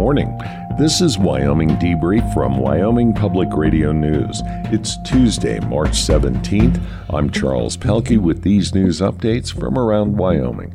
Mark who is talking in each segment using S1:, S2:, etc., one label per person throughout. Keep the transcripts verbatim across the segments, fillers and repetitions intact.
S1: morning. This is Wyoming Debrief from Wyoming Public Radio News. It's Tuesday, March seventeenth. I'm Charles Pelkey with these news updates from around Wyoming.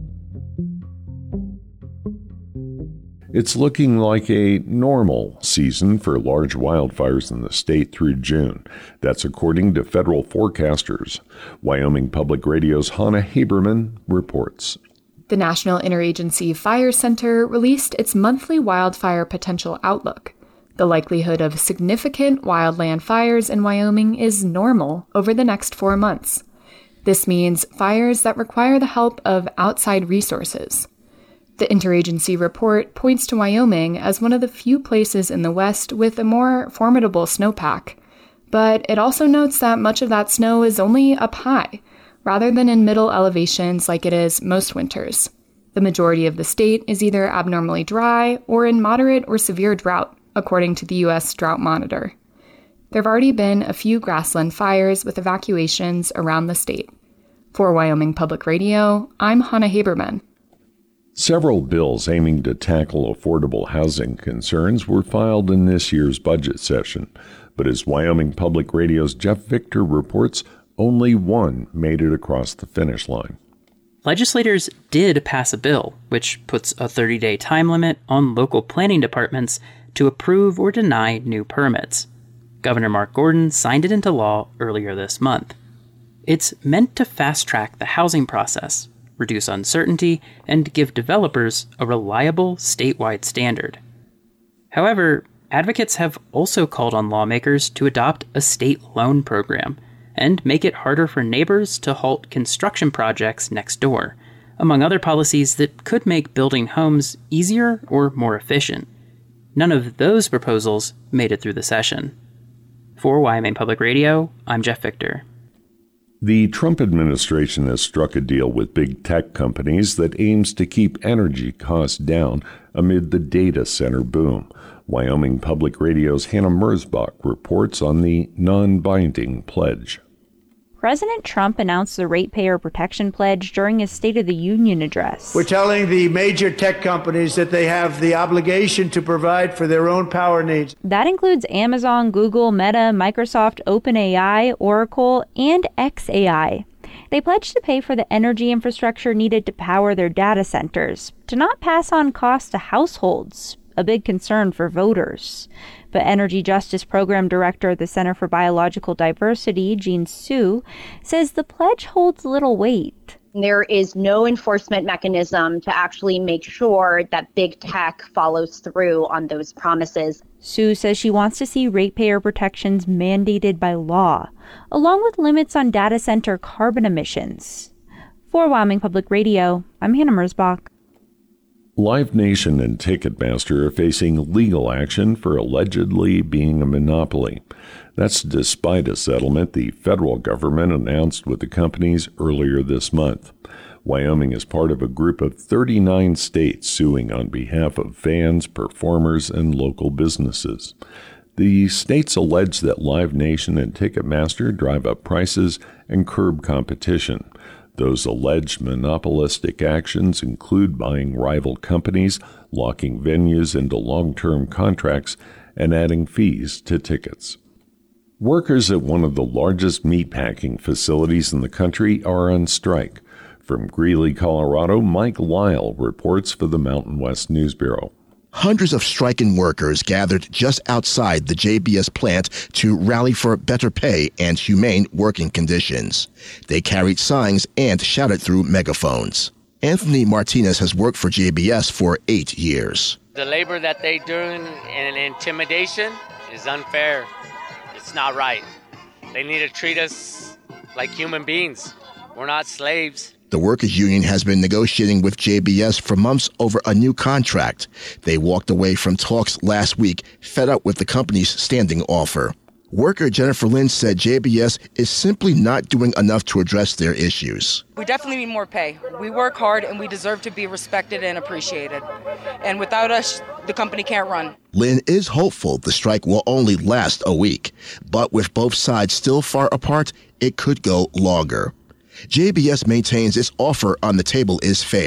S1: It's looking like a normal season for large wildfires in the state through June. That's according to federal forecasters. Wyoming Public Radio's Hannah Haberman reports.
S2: The National Interagency Fire Center released its monthly wildfire potential outlook. The likelihood of significant wildland fires in Wyoming is normal over the next four months. This means fires that require the help of outside resources. The interagency report points to Wyoming as one of the few places in the West with a more formidable snowpack. But it also notes that much of that snow is only up high, rather than in middle elevations like it is most winters. The majority of the state is either abnormally dry or in moderate or severe drought, according to the U S Drought Monitor. There have already been a few grassland fires with evacuations around the state. For Wyoming Public Radio, I'm Hannah Haberman.
S1: Several bills aiming to tackle affordable housing concerns were filed in this year's budget session. But as Wyoming Public Radio's Jeff Victor reports, only one made it across the finish line.
S3: Legislators did pass a bill which puts a thirty-day time limit on local planning departments to approve or deny new permits. Governor Mark Gordon signed it into law earlier this month. It's meant to fast-track the housing process, reduce uncertainty, and give developers a reliable statewide standard. However, advocates have also called on lawmakers to adopt a state loan program and make it harder for neighbors to halt construction projects next door, among other policies that could make building homes easier or more efficient. None of those proposals made it through the session. For Wyoming Public Radio, I'm Jeff Victor.
S1: The Trump administration has struck a deal with big tech companies that aims to keep energy costs down amid the data center boom. Wyoming Public Radio's Hannah Merzbach reports on the non-binding pledge.
S4: President Trump announced the Ratepayer Protection Pledge during his State of the Union address.
S5: We're telling the major tech companies that they have the obligation to provide for their own power needs.
S4: That includes Amazon, Google, Meta, Microsoft, OpenAI, Oracle, and xAI. They pledged to pay for the energy infrastructure needed to power their data centers, to not pass on costs to households, a big concern for voters. But Energy Justice Program Director at the Center for Biological Diversity, Jean Su, says the pledge holds little weight.
S6: There is no enforcement mechanism to actually make sure that big tech follows through on those promises.
S4: Su says she wants to see ratepayer protections mandated by law, along with limits on data center carbon emissions. For Wyoming Public Radio, I'm Hannah Merzbach.
S1: Live Nation and Ticketmaster are facing legal action for allegedly being a monopoly. That's despite a settlement the federal government announced with the companies earlier this month. Wyoming is part of a group of thirty-nine states suing on behalf of fans, performers, and local businesses. The states allege that Live Nation and Ticketmaster drive up prices and curb competition. Those alleged monopolistic actions include buying rival companies, locking venues into long-term contracts, and adding fees to tickets. Workers at one of the largest meatpacking facilities in the country are on strike. From Greeley, Colorado, Mike Lyle reports for the Mountain West News Bureau.
S7: Hundreds of striking workers gathered just outside the J B S plant to rally for better pay and humane working conditions. They carried signs and shouted through megaphones. Anthony Martinez has worked for J B S for eight years.
S8: The labor that they do in intimidation is unfair. It's not right. They need to treat us like human beings. We're not slaves.
S7: The workers' union has been negotiating with J B S for months over a new contract. They walked away from talks last week, fed up with the company's standing offer. Worker Jennifer Lynn said J B S is simply not doing enough to address their issues.
S9: We definitely need more pay. We work hard and we deserve to be respected and appreciated. And without us, the company can't run.
S7: Lynn is hopeful the strike will only last a week, but with both sides still far apart, it could go longer. J B S maintains its offer on the table is fair.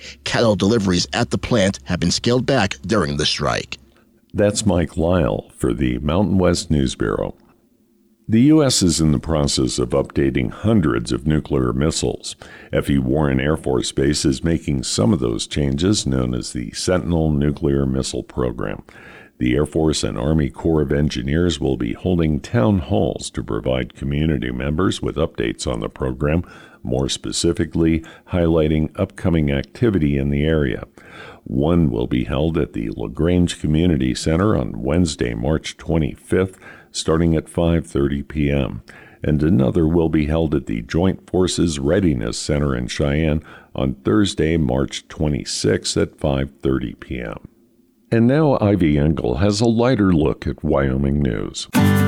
S7: Cattle deliveries at the plant have been scaled back during the strike.
S1: That's Mike Lyle for the Mountain West News Bureau. The U S is in the process of updating hundreds of nuclear missiles. F E. Warren Air Force Base is making some of those changes, known as the Sentinel Nuclear Missile Program. The Air Force and Army Corps of Engineers will be holding town halls to provide community members with updates on the program, more specifically highlighting upcoming activity in the area. One will be held at the LaGrange Community Center on Wednesday, March twenty-fifth, starting at five thirty p.m., and another will be held at the Joint Forces Readiness Center in Cheyenne on Thursday, March twenty-sixth at five thirty p.m. And now Ivy Engel has a lighter look at Wyoming news.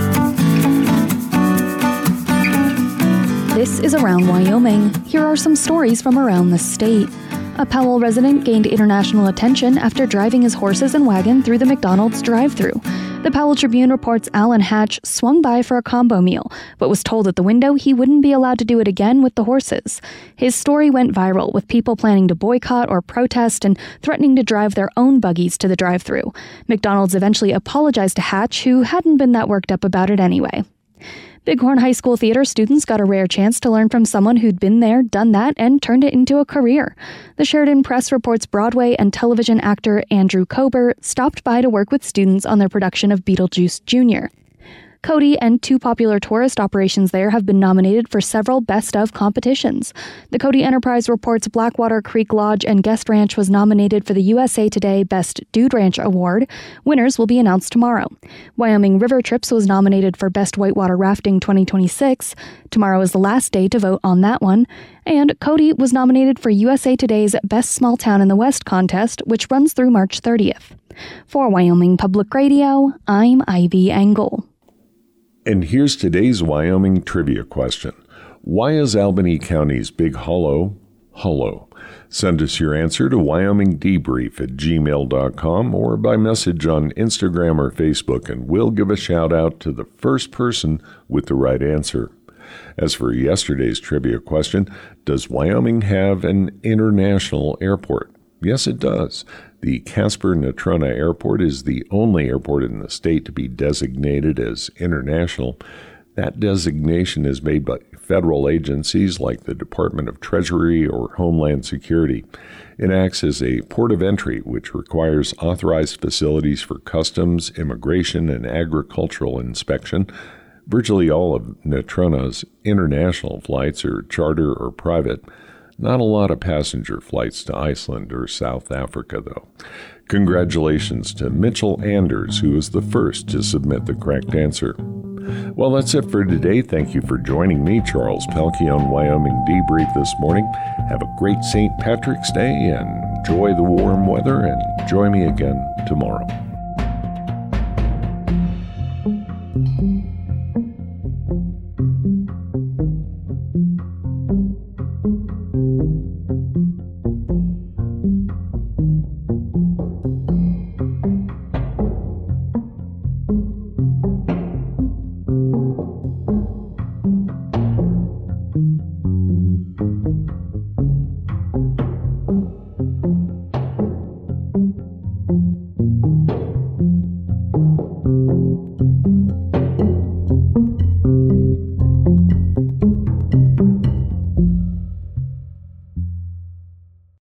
S2: This is Around Wyoming. Here are some stories from around the state. A Powell resident gained international attention after driving his horses and wagon through the McDonald's drive-thru. The Powell Tribune reports Alan Hatch swung by for a combo meal, but was told at the window he wouldn't be allowed to do it again with the horses. His story went viral, with people planning to boycott or protest and threatening to drive their own buggies to the drive-thru. McDonald's eventually apologized to Hatch, who hadn't been that worked up about it anyway. Bighorn High School theater students got a rare chance to learn from someone who'd been there, done that, and turned it into a career. The Sheridan Press reports Broadway and television actor Andrew Kober stopped by to work with students on their production of Beetlejuice Junior Cody and two popular tourist operations there have been nominated for several Best of competitions. The Cody Enterprise reports Blackwater Creek Lodge and Guest Ranch was nominated for the U S A Today Best Dude Ranch Award. Winners will be announced tomorrow. Wyoming River Trips was nominated for Best Whitewater Rafting twenty twenty-six. Tomorrow is the last day to vote on that one. And Cody was nominated for U S A Today's Best Small Town in the West contest, which runs through March thirtieth. For Wyoming Public Radio, I'm Ivy Engel.
S1: And here's today's Wyoming trivia question. Why is Albany County's Big Hollow, hollow? Send us your answer to wyoming debrief at gmail dot com or by message on Instagram or Facebook, and we'll give a shout out to the first person with the right answer. As for yesterday's trivia question, does Wyoming have an international airport? Yes, it does. The Casper-Natrona Airport is the only airport in the state to be designated as international. That designation is made by federal agencies like the Department of Treasury or Homeland Security. It acts as a port of entry, which requires authorized facilities for customs, immigration, and agricultural inspection. Virtually all of Natrona's international flights are charter or private. Not a lot of passenger flights to Iceland or South Africa, though. Congratulations to Mitchell Anders, who was the first to submit the correct answer. Well, that's it for today. Thank you for joining me, Charles Pelkey, on Wyoming Debrief this morning. Have a great Saint Patrick's Day and enjoy the warm weather, and join me again tomorrow.